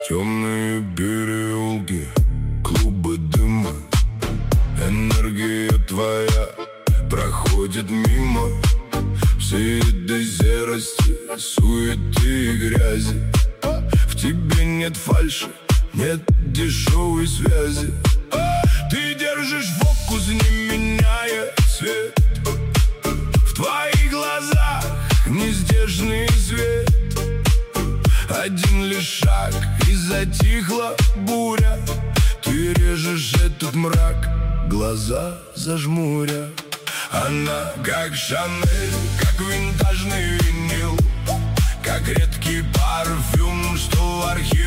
Темные переулки, клубы дыма. Энергия твоя проходит мимо. Все этой серости, суеты и грязи. В тебе нет фальши, нет дешевой связи. Ты держишь фокус, не меняя цвет. В твоих глазах нездешний свет. Один лишь шаг, и затихла буря. Ты режешь этот мрак, глаза зажмуря. Она как Шанель, как винтажный винил, как редкий парфюм, что в архиве